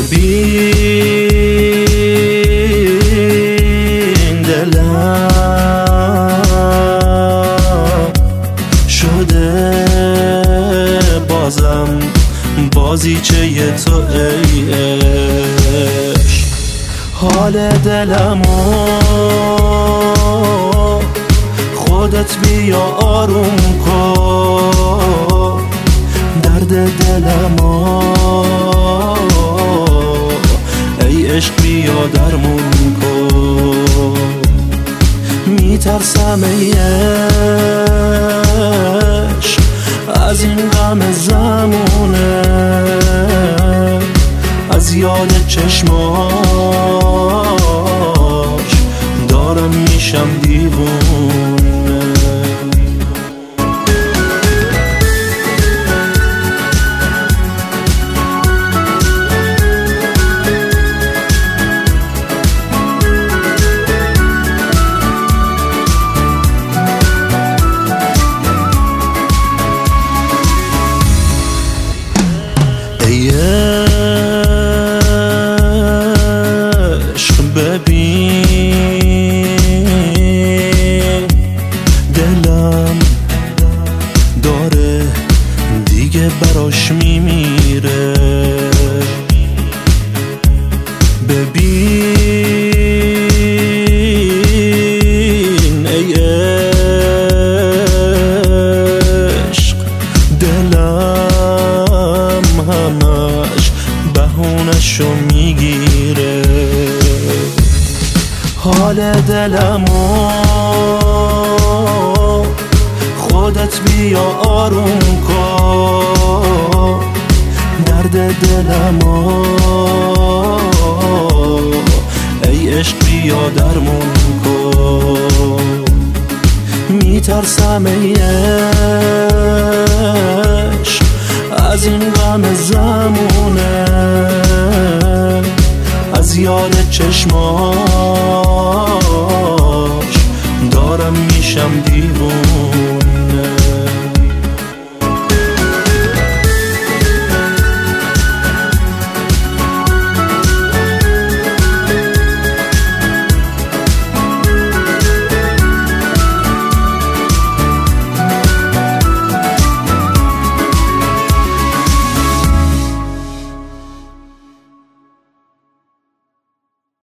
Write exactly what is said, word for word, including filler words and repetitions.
ببین دلم شده بازم بازیچه تو ای عشق. حال دلمو خودت بیا آروم کن، درد دلمو ای عشق بیا درمون کن. میترسم ای عشق از این غم زمونه، از یاد چشماش دارم میشم دیوونه. ای عشق ببین دلم داره دیگه براش میمیره. ببین ای عشق دلم همش بهونشو میگیره. حال دلمو خودت بیا آروم کن، درد دلمو ای عشق بیا درمون کن. میترسم ای عشق از این غم زمونه، از یاد چشماش دارم میشم دیوونه.